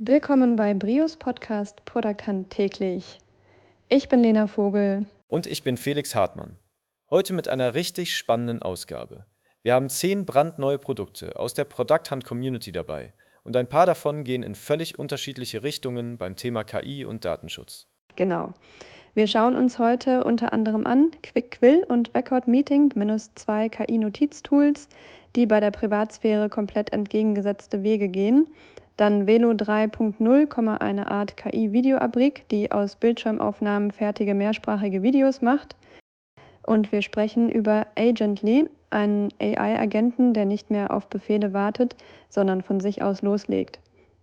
Willkommen bei Brios Podcast Productant täglich. Ich bin Lena Vogel. Und ich bin Felix Hartmann. Heute mit einer richtig spannenden Ausgabe. Wir haben 10 brandneue Produkte aus der Product Hunt Community dabei und ein paar davon gehen in völlig unterschiedliche Richtungen beim Thema KI und Datenschutz. Genau. Wir schauen uns heute unter anderem an QuickQuill und Record Meeting, -2 KI-Notiztools, die bei der Privatsphäre komplett entgegengesetzte Wege gehen. Dann Velo 3.0, eine Art KI-Videoabrik, die aus Bildschirmaufnahmen fertige mehrsprachige Videos macht. Und wir sprechen über Agently, einen AI-Agenten, der nicht mehr auf Befehle wartet, sondern von sich aus loslegt.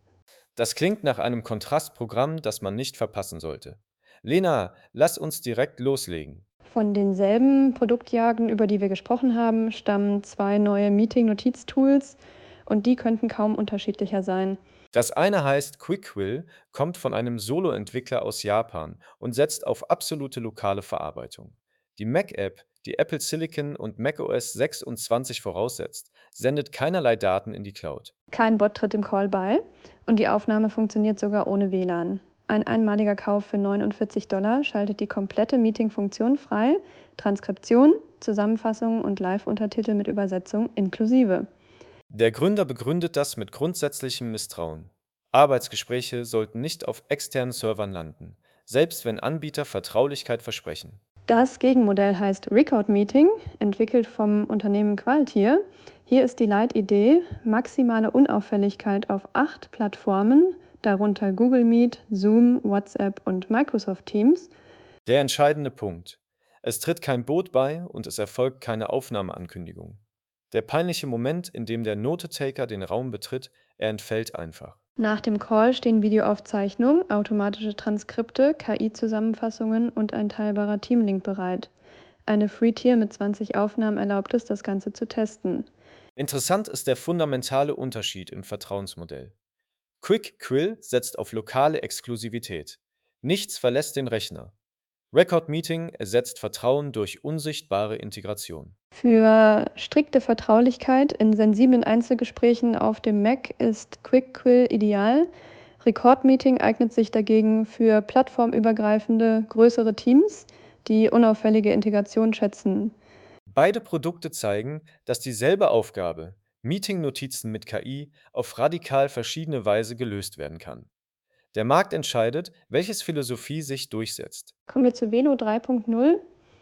Das klingt nach einem Kontrastprogramm, das man nicht verpassen sollte. Lena, lass uns direkt loslegen. Von denselben Produktjagen, über die wir gesprochen haben, stammen 2 neue Meeting-Notiztools und die könnten kaum unterschiedlicher sein. Das eine heißt QuickQuill, kommt von einem Solo-Entwickler aus Japan und setzt auf absolute lokale Verarbeitung. Die Mac-App, die Apple Silicon und macOS 26 voraussetzt, sendet keinerlei Daten in die Cloud. Kein Bot tritt im Call bei und die Aufnahme funktioniert sogar ohne WLAN. Ein einmaliger Kauf für $49 schaltet die komplette Meeting-Funktion frei, Transkription, Zusammenfassung und Live-Untertitel mit Übersetzung inklusive. Der Gründer begründet das mit grundsätzlichem Misstrauen. Arbeitsgespräche sollten nicht auf externen Servern landen, selbst wenn Anbieter Vertraulichkeit versprechen. Das Gegenmodell heißt Record Meeting, entwickelt vom Unternehmen Qualtier. Hier ist die Leitidee: maximale Unauffälligkeit auf 8 Plattformen, darunter Google Meet, Zoom, WhatsApp und Microsoft Teams. Der entscheidende Punkt. Es tritt kein Boot bei und es erfolgt keine Aufnahmeankündigung. Der peinliche Moment, in dem der Note-Taker den Raum betritt, er entfällt einfach. Nach dem Call stehen Videoaufzeichnung, automatische Transkripte, KI-Zusammenfassungen und ein teilbarer Teamlink bereit. Eine Free Tier mit 20 Aufnahmen erlaubt es, das Ganze zu testen. Interessant ist der fundamentale Unterschied im Vertrauensmodell. QuickQuill setzt auf lokale Exklusivität. Nichts verlässt den Rechner. Record Meeting ersetzt Vertrauen durch unsichtbare Integration. Für strikte Vertraulichkeit in sensiblen Einzelgesprächen auf dem Mac ist QuickQuill ideal. Record Meeting eignet sich dagegen für plattformübergreifende, größere Teams, die unauffällige Integration schätzen. Beide Produkte zeigen, dass dieselbe Aufgabe, Meeting-Notizen mit KI, auf radikal verschiedene Weise gelöst werden kann. Der Markt entscheidet, welches Philosophie sich durchsetzt. Kommen wir zu Velo 3.0.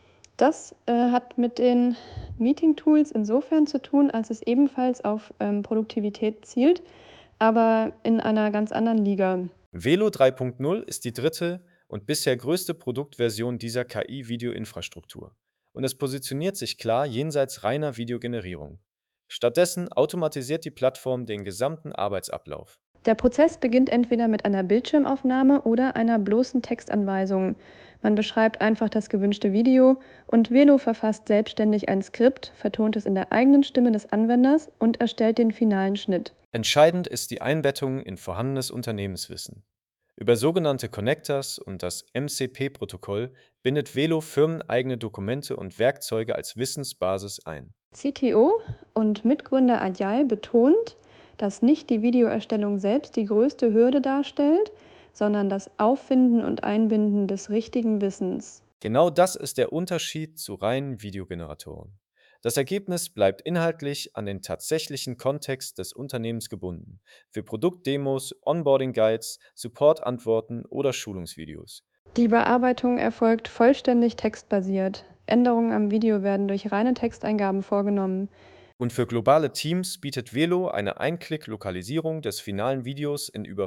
Das hat mit den Meeting-Tools insofern zu tun, als es ebenfalls auf Produktivität zielt, aber in einer ganz anderen Liga. Velo 3.0 ist die dritte und bisher größte Produktversion dieser KI-Video-Infrastruktur. Und es positioniert sich klar jenseits reiner Videogenerierung. Stattdessen automatisiert die Plattform den gesamten Arbeitsablauf. Der Prozess beginnt entweder mit einer Bildschirmaufnahme oder einer bloßen Textanweisung. Man beschreibt einfach das gewünschte Video und Velo verfasst selbstständig ein Skript, vertont es in der eigenen Stimme des Anwenders und erstellt den finalen Schnitt. Entscheidend ist die Einbettung in vorhandenes Unternehmenswissen. Über sogenannte Connectors und das MCP-Protokoll bindet Velo firmeneigene Dokumente und Werkzeuge als Wissensbasis ein. CTO und Mitgründer Ajay betont, dass nicht die Videoerstellung selbst die größte Hürde darstellt, sondern das Auffinden und Einbinden des richtigen Wissens. Genau das ist der Unterschied zu reinen Videogeneratoren. Das Ergebnis bleibt inhaltlich an den tatsächlichen Kontext des Unternehmens gebunden, für Produktdemos, Onboarding-Guides, Support-Antworten oder Schulungsvideos. Die Bearbeitung erfolgt vollständig textbasiert. Änderungen am Video werden durch reine Texteingaben vorgenommen. Und für globale Teams bietet Velo eine Ein-Klick-Lokalisierung des finalen Videos in über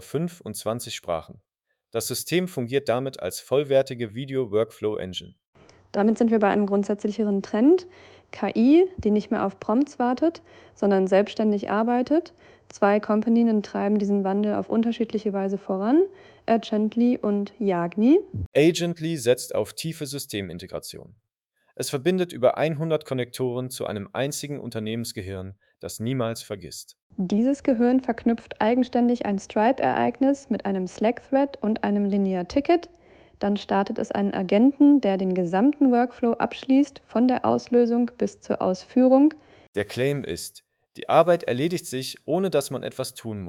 25 Sprachen. Das System fungiert damit als vollwertige Video-Workflow-Engine. Damit sind wir bei einem grundsätzlicheren Trend: KI, die nicht mehr auf Prompts wartet, sondern selbstständig arbeitet. 2 Kompanien treiben diesen Wandel auf unterschiedliche Weise voran: Urgently und Yagni. Agently setzt auf tiefe Systemintegration. Es verbindet über 100 Konnektoren zu einem einzigen Unternehmensgehirn, das niemals vergisst. Dieses Gehirn verknüpft eigenständig ein Stripe-Ereignis mit einem Slack-Thread und einem Linear-Ticket. Dann startet es einen Agenten, der den gesamten Workflow abschließt, von der Auslösung bis zur Ausführung. Der Claim ist, die Arbeit erledigt sich, ohne dass man etwas tun muss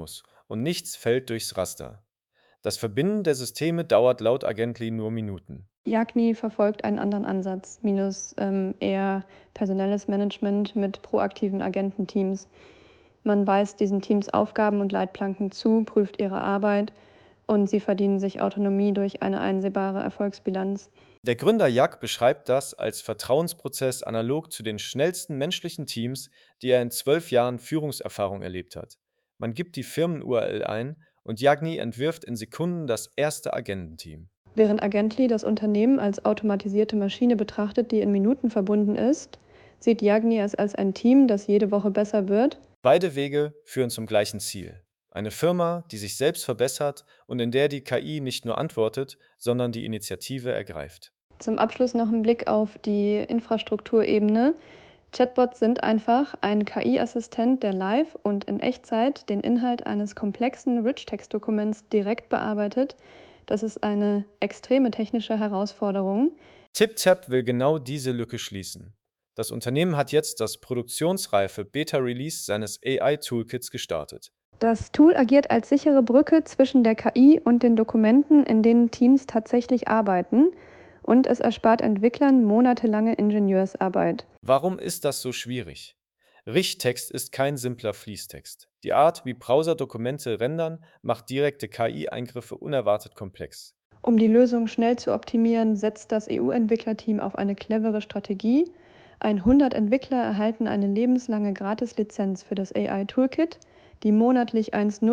und nichts fällt durchs Raster. Das Verbinden der Systeme dauert laut Agently nur Minuten. Yagni verfolgt einen anderen Ansatz, minus eher personelles Management mit proaktiven Agententeams. Man weist diesen Teams Aufgaben und Leitplanken zu, prüft ihre Arbeit und sie verdienen sich Autonomie durch eine einsehbare Erfolgsbilanz. Der Gründer Jack beschreibt das als Vertrauensprozess analog zu den schnellsten menschlichen Teams, die er in 12 Jahren Führungserfahrung erlebt hat. Man gibt die Firmen-URL ein und Yagni entwirft in Sekunden das erste Agententeam. Während Agently das Unternehmen als automatisierte Maschine betrachtet, die in Minuten verbunden ist, sieht Yagni es als ein Team, das jede Woche besser wird. Beide Wege führen zum gleichen Ziel. Eine Firma, die sich selbst verbessert und in der die KI nicht nur antwortet, sondern die Initiative ergreift. Zum Abschluss noch ein Blick auf die Infrastrukturebene. Chatbots sind einfach ein KI-Assistent, der live und in Echtzeit den Inhalt eines komplexen Rich-Text-Dokuments direkt bearbeitet. Das ist eine extreme technische Herausforderung. TipTap will genau diese Lücke schließen. Das Unternehmen hat jetzt das produktionsreife Beta-Release seines AI-Toolkits gestartet. Das Tool agiert als sichere Brücke zwischen der KI und den Dokumenten, in denen Teams tatsächlich arbeiten, und es erspart Entwicklern monatelange Ingenieursarbeit. Warum ist das so schwierig? Richtext ist kein simpler Fließtext. Die Art, wie Browser Dokumente rendern, macht direkte KI-Eingriffe unerwartet komplex. Um die Lösung schnell zu optimieren, setzt das EU-Entwicklerteam auf eine clevere Strategie. 100 Entwickler erhalten eine lebenslange Gratislizenz für das AI-Toolkit, die monatlich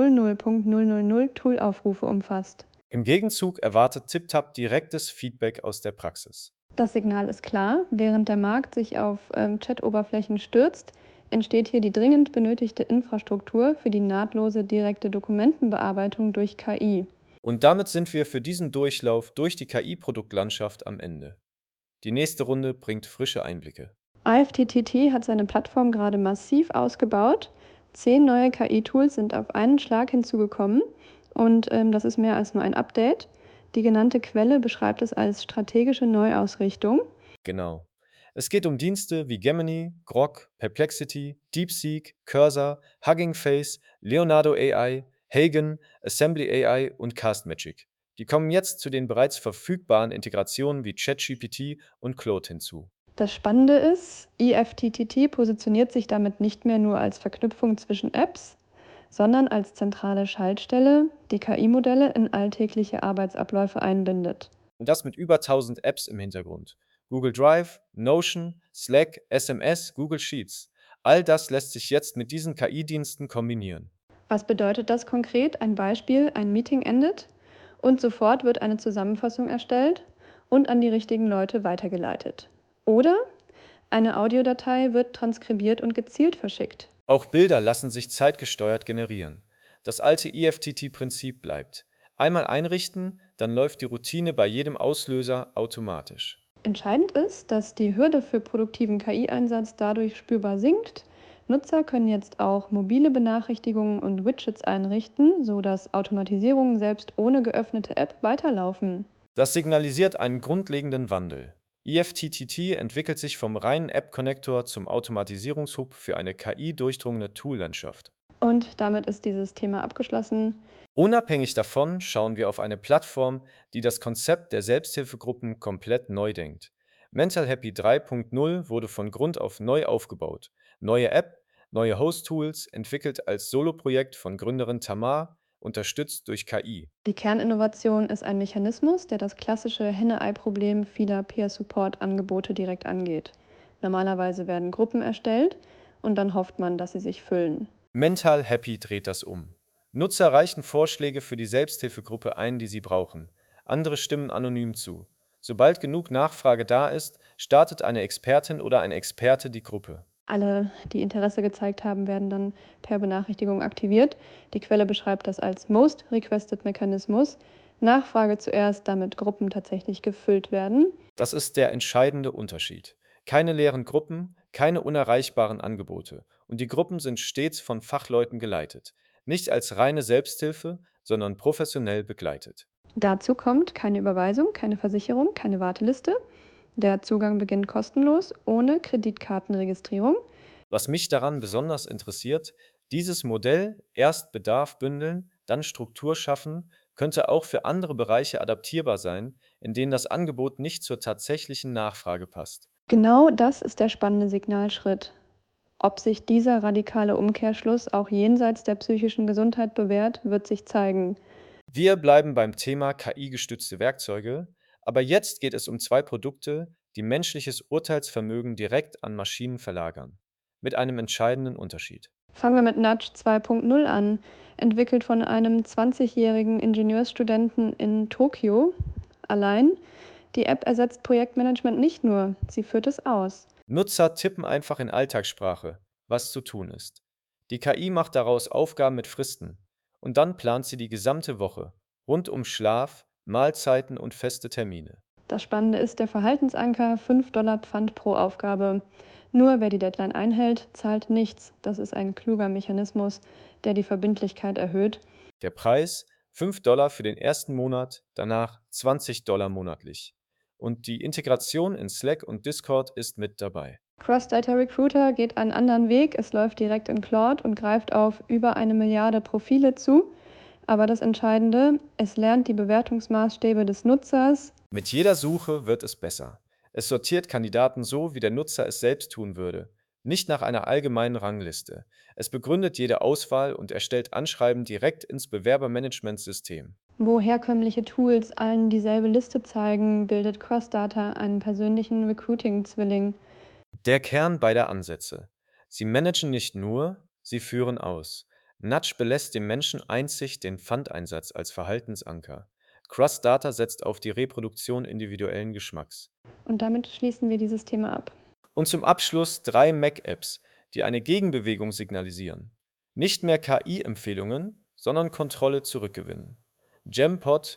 1.00.000 Toolaufrufe umfasst. Im Gegenzug erwartet TipTap direktes Feedback aus der Praxis. Das Signal ist klar: Während der Markt sich auf Chat-Oberflächen stürzt, entsteht hier die dringend benötigte Infrastruktur für die nahtlose direkte Dokumentenbearbeitung durch KI. Und damit sind wir für diesen Durchlauf durch die KI-Produktlandschaft am Ende. Die nächste Runde bringt frische Einblicke. IFTTT hat seine Plattform gerade massiv ausgebaut. 10 neue KI-Tools sind auf einen Schlag hinzugekommen und das ist mehr als nur ein Update. Die genannte Quelle beschreibt es als strategische Neuausrichtung. Genau. Es geht um Dienste wie Gemini, Grok, Perplexity, DeepSeek, Cursor, Hugging Face, Leonardo AI, Hagen, Assembly AI und Castmagic. Die kommen jetzt zu den bereits verfügbaren Integrationen wie ChatGPT und Claude hinzu. Das Spannende ist, IFTTT positioniert sich damit nicht mehr nur als Verknüpfung zwischen Apps, sondern als zentrale Schaltstelle, die KI-Modelle in alltägliche Arbeitsabläufe einbindet. Und das mit über 1000 Apps im Hintergrund. Google Drive, Notion, Slack, SMS, Google Sheets. All das lässt sich jetzt mit diesen KI-Diensten kombinieren. Was bedeutet das konkret? Ein Beispiel: Ein Meeting endet und sofort wird eine Zusammenfassung erstellt und an die richtigen Leute weitergeleitet. Oder eine Audiodatei wird transkribiert und gezielt verschickt. Auch Bilder lassen sich zeitgesteuert generieren. Das alte EFTT-Prinzip bleibt. Einmal einrichten, dann läuft die Routine bei jedem Auslöser automatisch. Entscheidend ist, dass die Hürde für produktiven KI-Einsatz dadurch spürbar sinkt. Nutzer können jetzt auch mobile Benachrichtigungen und Widgets einrichten, sodass Automatisierungen selbst ohne geöffnete App weiterlaufen. Das signalisiert einen grundlegenden Wandel. EFTTT entwickelt sich vom reinen App-Connector zum Automatisierungshub für eine KI-durchdrungene Toollandschaft. Und damit ist dieses Thema abgeschlossen. Unabhängig davon schauen wir auf eine Plattform, die das Konzept der Selbsthilfegruppen komplett neu denkt. Mental Happy 3.0 wurde von Grund auf neu aufgebaut. Neue App, neue Host-Tools, entwickelt als Soloprojekt von Gründerin Tamar, unterstützt durch KI. Die Kerninnovation ist ein Mechanismus, der das klassische Henne-Ei-Problem vieler Peer-Support-Angebote direkt angeht. Normalerweise werden Gruppen erstellt und dann hofft man, dass sie sich füllen. Mental Happy dreht das um. Nutzer reichen Vorschläge für die Selbsthilfegruppe ein, die sie brauchen. Andere stimmen anonym zu. Sobald genug Nachfrage da ist, startet eine Expertin oder ein Experte die Gruppe. Alle, die Interesse gezeigt haben, werden dann per Benachrichtigung aktiviert. Die Quelle beschreibt das als Most Requested Mechanismus. Nachfrage zuerst, damit Gruppen tatsächlich gefüllt werden. Das ist der entscheidende Unterschied. Keine leeren Gruppen, keine unerreichbaren Angebote. Und die Gruppen sind stets von Fachleuten geleitet. Nicht als reine Selbsthilfe, sondern professionell begleitet. Dazu kommt keine Überweisung, keine Versicherung, keine Warteliste. Der Zugang beginnt kostenlos, ohne Kreditkartenregistrierung. Was mich daran besonders interessiert, Dieses Modell, erst Bedarf bündeln, dann Struktur schaffen, könnte auch für andere Bereiche adaptierbar sein, in denen das Angebot nicht zur tatsächlichen Nachfrage passt. Genau das ist der spannende Signalschritt. Ob sich dieser radikale Umkehrschluss auch jenseits der psychischen Gesundheit bewährt, wird sich zeigen. Wir bleiben beim Thema KI-gestützte Werkzeuge, aber jetzt geht es um zwei Produkte, die menschliches Urteilsvermögen direkt an Maschinen verlagern. Mit einem entscheidenden Unterschied. Fangen wir mit Nudge 2.0 an, entwickelt von einem 20-jährigen Ingenieurstudenten in Tokio. Allein, die App ersetzt Projektmanagement nicht nur, sie führt es aus. Nutzer tippen einfach in Alltagssprache, was zu tun ist. Die KI macht daraus Aufgaben mit Fristen und dann plant sie die gesamte Woche, rund um Schlaf, Mahlzeiten und feste Termine. Das Spannende ist der Verhaltensanker, $5 Pfand pro Aufgabe. Nur wer die Deadline einhält, zahlt nichts. Das ist ein kluger Mechanismus, der die Verbindlichkeit erhöht. Der Preis: $5 für den ersten Monat, danach $20 monatlich. Und die Integration in Slack und Discord ist mit dabei. Cross-Data Recruiter geht einen anderen Weg. Es läuft direkt in Claude und greift auf über 1 Milliarde Profile zu. Aber das Entscheidende, es lernt die Bewertungsmaßstäbe des Nutzers. Mit jeder Suche wird es besser. Es sortiert Kandidaten so, wie der Nutzer es selbst tun würde, nicht nach einer allgemeinen Rangliste. Es begründet jede Auswahl und erstellt Anschreiben direkt ins Bewerbermanagementsystem. Wo herkömmliche Tools allen dieselbe Liste zeigen, bildet Crossdata einen persönlichen Recruiting-Zwilling. Der Kern beider Ansätze. Sie managen nicht nur, sie führen aus. Nudge belässt dem Menschen einzig den Pfandeinsatz als Verhaltensanker. Cross-Data setzt auf die Reproduktion individuellen Geschmacks. Und damit schließen wir dieses Thema ab. Und zum Abschluss drei Mac-Apps, die eine Gegenbewegung signalisieren. Nicht mehr KI-Empfehlungen, sondern Kontrolle zurückgewinnen. Gempod,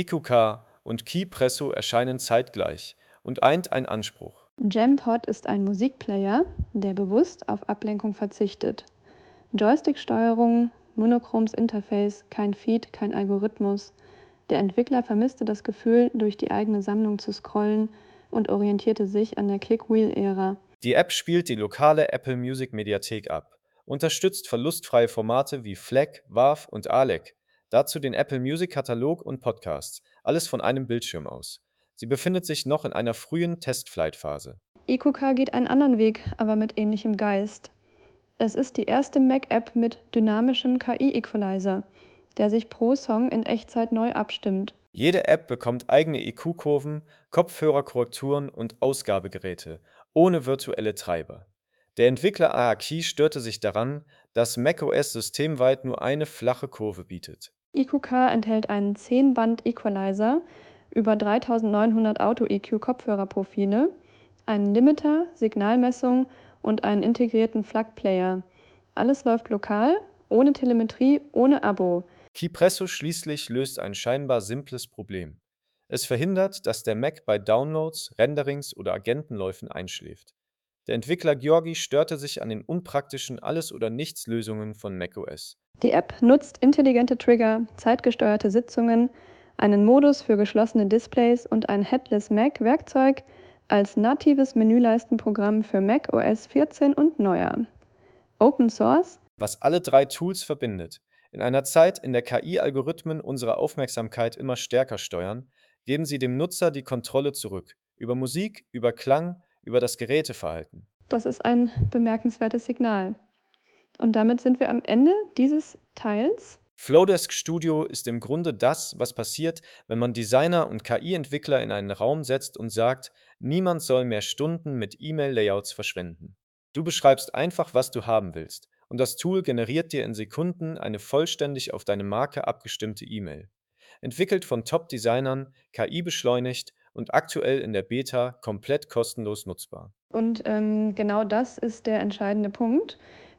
EQK und Keypresso erscheinen zeitgleich und eint ein Anspruch. Gempod ist ein Musikplayer, der bewusst auf Ablenkung verzichtet. Joystick-Steuerung, monochromes Interface, kein Feed, kein Algorithmus. Der Entwickler vermisste das Gefühl, durch die eigene Sammlung zu scrollen und orientierte sich an der Click-Wheel-Ära. Die App spielt die lokale Apple Music Mediathek ab, unterstützt verlustfreie Formate wie FLAC, WAV und ALEC, dazu den Apple Music Katalog und Podcasts, alles von einem Bildschirm aus. Sie befindet sich noch in einer frühen Testflight-Phase. EQK geht einen anderen Weg, aber mit ähnlichem Geist. Es ist die erste Mac-App mit dynamischem KI-Equalizer, der sich pro Song in Echtzeit neu abstimmt. Jede App bekommt eigene EQ-Kurven, Kopfhörerkorrekturen und Ausgabegeräte, ohne virtuelle Treiber. Der Entwickler Aaki störte sich daran, dass macOS systemweit nur eine flache Kurve bietet. EQK enthält einen 10-Band-Equalizer, über 3900 Auto-EQ-Kopfhörerprofile, einen Limiter, Signalmessung und einen integrierten FLAC-Player. Alles läuft lokal, ohne Telemetrie, ohne Abo. Keypresso schließlich löst ein scheinbar simples Problem. Es verhindert, dass der Mac bei Downloads, Renderings oder Agentenläufen einschläft. Der Entwickler Georgi störte sich an den unpraktischen Alles-oder-Nichts-Lösungen von macOS. Die App nutzt intelligente Trigger, zeitgesteuerte Sitzungen, einen Modus für geschlossene Displays und ein Headless Mac-Werkzeug als natives Menüleistenprogramm für Mac OS 14 und neuer. Open Source. Was alle drei Tools verbindet. In einer Zeit, in der KI-Algorithmen unsere Aufmerksamkeit immer stärker steuern, geben sie dem Nutzer die Kontrolle zurück. Über Musik, über Klang, über das Geräteverhalten. Das ist ein bemerkenswertes Signal. Und damit sind wir am Ende dieses Teils. Flowdesk Studio ist im Grunde das, was passiert, wenn man Designer und KI-Entwickler in einen Raum setzt und sagt, niemand soll mehr Stunden mit E-Mail-Layouts verschwenden. Du beschreibst einfach, was du haben willst, und das Tool generiert dir in Sekunden eine vollständig auf deine Marke abgestimmte E-Mail. Entwickelt von Top-Designern, KI-beschleunigt und aktuell in der Beta komplett kostenlos nutzbar. Und genau das ist der entscheidende Punkt.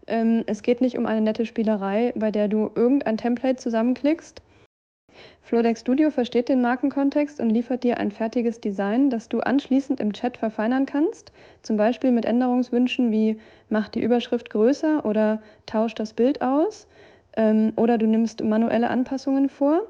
Es geht nicht um eine nette Spielerei, bei der du irgendein Template zusammenklickst. Flodex Studio versteht den Markenkontext und liefert dir ein fertiges Design, das du anschließend im Chat verfeinern kannst, zum Beispiel mit Änderungswünschen wie mach die Überschrift größer oder tausch das Bild aus, oder du nimmst manuelle Anpassungen vor.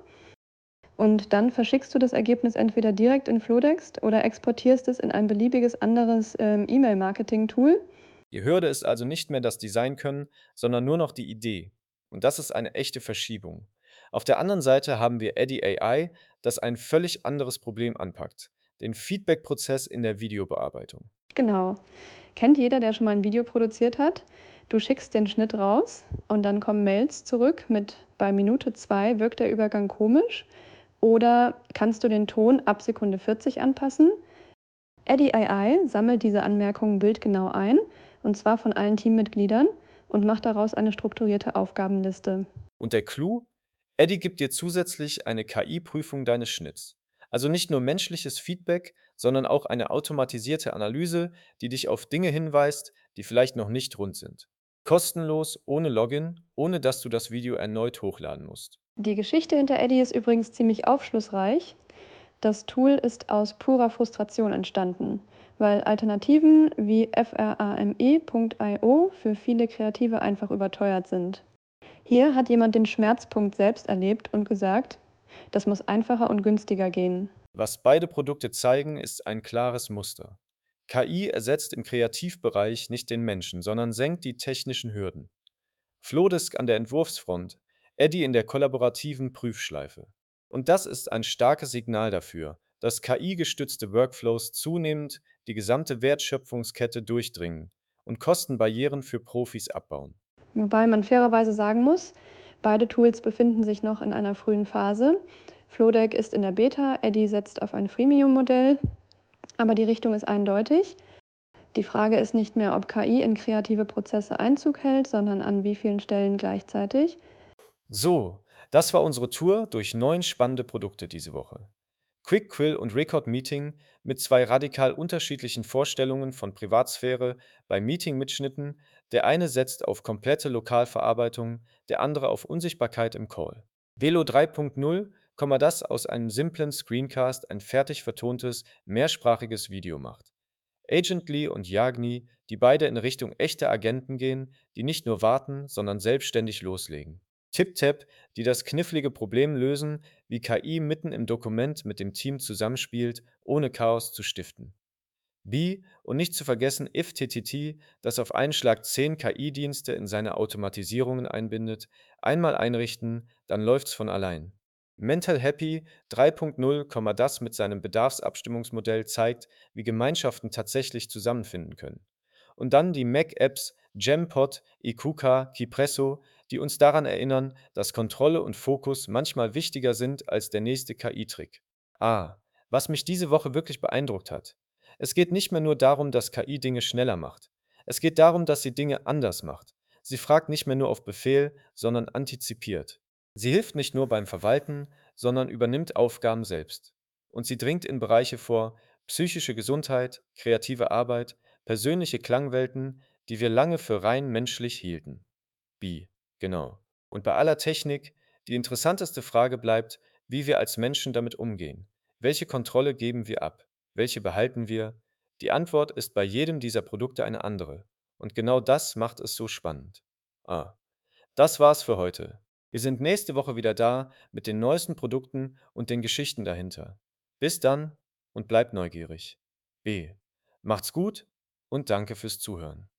Und dann verschickst du das Ergebnis entweder direkt in Flodex oder exportierst es in ein beliebiges anderes E-Mail-Marketing-Tool. Die Hürde ist also nicht mehr das Design können, sondern nur noch die Idee. Und das ist eine echte Verschiebung. Auf der anderen Seite haben wir Eddy AI, das ein völlig anderes Problem anpackt, den Feedback-Prozess in der Videobearbeitung. Genau. Kennt jeder, der schon mal ein Video produziert hat? Du schickst den Schnitt raus und dann kommen Mails zurück mit bei Minute 2 wirkt der Übergang komisch oder kannst du den Ton ab Sekunde 40 anpassen? Eddy AI sammelt diese Anmerkungen bildgenau ein, und zwar von allen Teammitgliedern, und macht daraus eine strukturierte Aufgabenliste. Und der Clou? Eddy gibt dir zusätzlich eine KI-Prüfung deines Schnitts. Also nicht nur menschliches Feedback, sondern auch eine automatisierte Analyse, die dich auf Dinge hinweist, die vielleicht noch nicht rund sind. Kostenlos, ohne Login, ohne dass du das Video erneut hochladen musst. Die Geschichte hinter Eddy ist übrigens ziemlich aufschlussreich. Das Tool ist aus purer Frustration entstanden, weil Alternativen wie frame.io für viele Kreative einfach überteuert sind. Hier hat jemand den Schmerzpunkt selbst erlebt und gesagt, das muss einfacher und günstiger gehen. Was beide Produkte zeigen, ist ein klares Muster. KI ersetzt im Kreativbereich nicht den Menschen, sondern senkt die technischen Hürden. Flowdesk an der Entwurfsfront, Eddy in der kollaborativen Prüfschleife. Und das ist ein starkes Signal dafür, dass KI-gestützte Workflows zunehmend die gesamte Wertschöpfungskette durchdringen und Kostenbarrieren für Profis abbauen. Wobei man fairerweise sagen muss, beide Tools befinden sich noch in einer frühen Phase. Flodeck ist in der Beta, Eddy setzt auf ein Freemium-Modell, aber die Richtung ist eindeutig. Die Frage ist nicht mehr, ob KI in kreative Prozesse Einzug hält, sondern an wie vielen Stellen gleichzeitig. So, das war unsere Tour durch 9 spannende Produkte diese Woche. Quick Quill und Record Meeting mit zwei radikal unterschiedlichen Vorstellungen von Privatsphäre bei Meeting-Mitschnitten. Der eine setzt auf komplette Lokalverarbeitung, der andere auf Unsichtbarkeit im Call. Velo 3.0, das aus einem simplen Screencast ein fertig vertontes, mehrsprachiges Video macht. Agently und Yagni, die beide in Richtung echter Agenten gehen, die nicht nur warten, sondern selbstständig loslegen. TipTap, die das knifflige Problem lösen, wie KI mitten im Dokument mit dem Team zusammenspielt, ohne Chaos zu stiften. B und nicht zu vergessen IFTTT, das auf einen Schlag 10 KI-Dienste in seine Automatisierungen einbindet, einmal einrichten, dann läuft's von allein. Mental Happy 3.0, das mit seinem Bedarfsabstimmungsmodell zeigt, wie Gemeinschaften tatsächlich zusammenfinden können. Und dann die Mac-Apps Gempod, Ikuka, Kipresso, die uns daran erinnern, dass Kontrolle und Fokus manchmal wichtiger sind als der nächste KI-Trick. Was mich diese Woche wirklich beeindruckt hat. Es geht nicht mehr nur darum, dass KI Dinge schneller macht. Es geht darum, dass sie Dinge anders macht. Sie fragt nicht mehr nur auf Befehl, sondern antizipiert. Sie hilft nicht nur beim Verwalten, sondern übernimmt Aufgaben selbst. Und sie dringt in Bereiche vor, psychische Gesundheit, kreative Arbeit, persönliche Klangwelten, die wir lange für rein menschlich hielten. Wie? Genau. Und bei aller Technik, die interessanteste Frage bleibt, wie wir als Menschen damit umgehen. Welche Kontrolle geben wir ab? Welche behalten wir? Die Antwort ist bei jedem dieser Produkte eine andere. Und genau das macht es so spannend. Ah, Das war's für heute. Wir sind nächste Woche wieder da mit den neuesten Produkten und den Geschichten dahinter. Bis dann und bleibt neugierig. B. Macht's gut und danke fürs Zuhören.